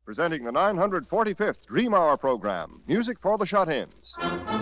presenting the 945th Dream Hour program, Music for the Shut-Ins.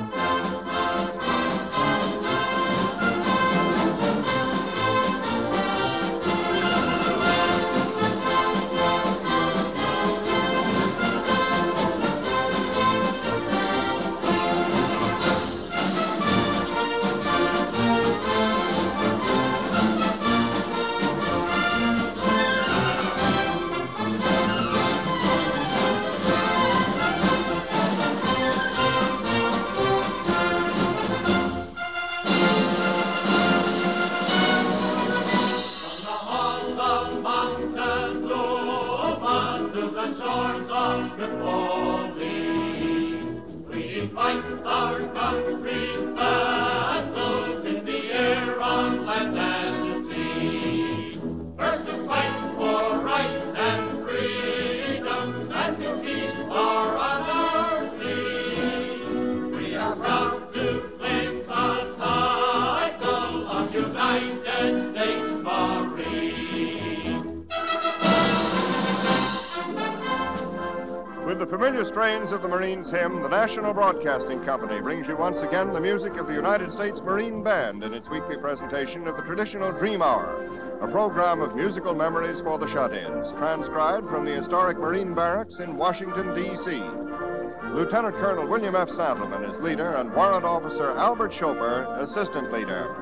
With the familiar strains of the Marines' hymn, the National Broadcasting Company brings you once again the music of the United States Marine Band in its weekly presentation of the traditional Dream Hour, a program of musical memories for the shut-ins, transcribed from the historic Marine Barracks in Washington, D.C. Lieutenant Colonel William F. Sandleman is leader and Warrant Officer Albert Schoper, assistant leader.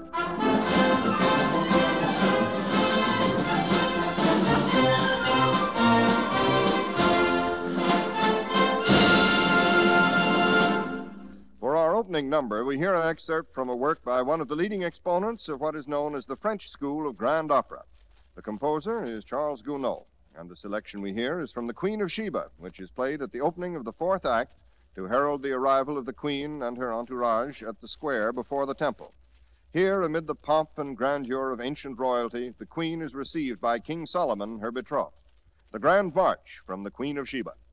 For our opening number, we hear an excerpt from a work by one of the leading exponents of what is known as the French School of Grand Opera. The composer is Charles Gounod, and the selection we hear is from The Queen of Sheba, which is played at the opening of the fourth act to herald the arrival of the Queen and her entourage at the square before the temple. Here, amid the pomp and grandeur of ancient royalty, the Queen is received by King Solomon, her betrothed. The Grand March from The Queen of Sheba.